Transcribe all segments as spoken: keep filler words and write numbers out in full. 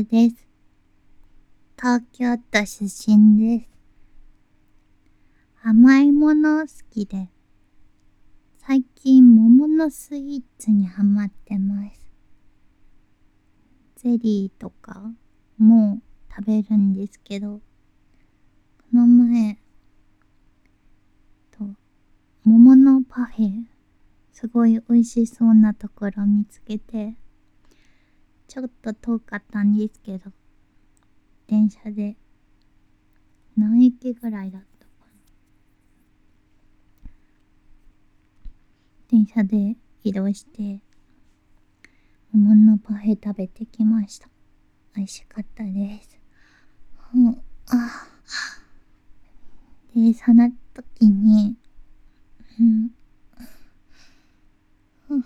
です。東京都出身です。甘いもの好きで、最近桃のスイーツにハマってます。ゼリーとかも食べるんですけど、この前と桃のパフェ、すごい美味しそうなところ見つけて、ちょっと遠かったんですけど、電車で何駅ぐらいだったかな。電車で移動して桃のパフェ食べてきました。美味しかったです。うん、あで、その時に、うん、うん、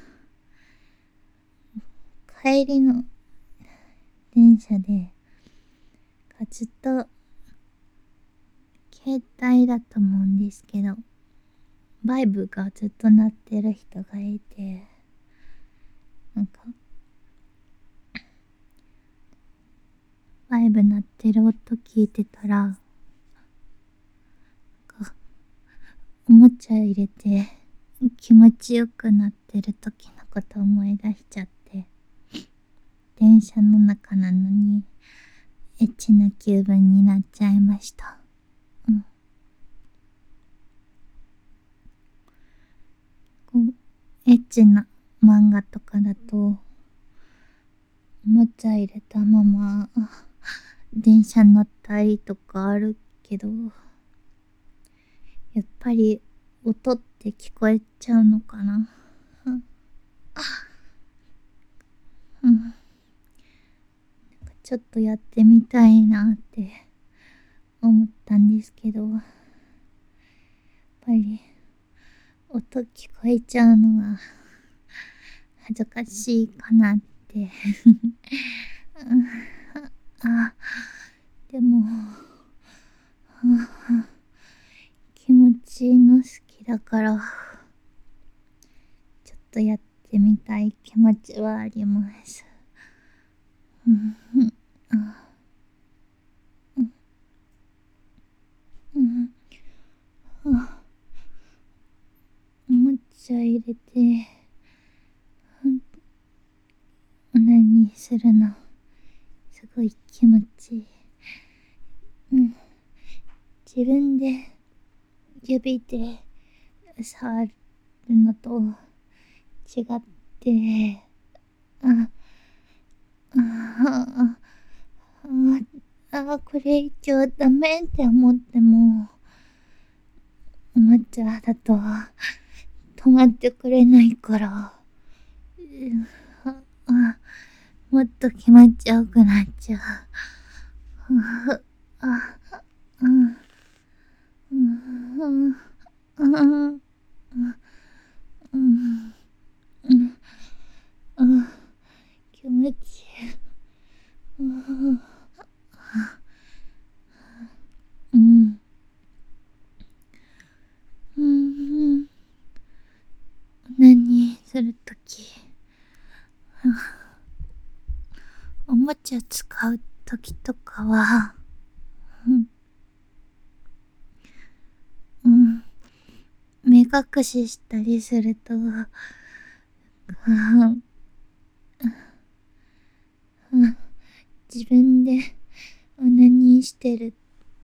帰りの電車でずっと携帯だと思うんですけど、バイブがずっと鳴ってる人がいて、なんかバイブ鳴ってる音聞いてたら、なんかおもちゃ入れて気持ちよくなってる時のこと思い出しちゃって、電車の中なのにエッチな気分になっちゃいました。うん。こうエッチな漫画とかだとおもちゃ入れたまま電車乗ったりとかあるけど、やっぱり音って聞こえちゃうのかな。うん、なんかちょっとやってみたいなって思ったんですけど、やっぱり音聞こえちゃうのが恥ずかしいかなってあ、でも気持ちいいの好きだからちょっとやってみたい気持ちはあります。うんうんうん、おもちゃ入れてオナニーするのすごい気持ちいい。うん、自分で指で触るのと違って、ああああこれ以上ダメって思ってもおもちゃだと止まってくれないから、あもっと気持ちよくなっちゃう。あうんうんうんうんうん気持ちいい。うんうんうん何するときおもちゃ使うときとかは、うんうん目隠ししたりすると、うんうん、自分でオナニーしてる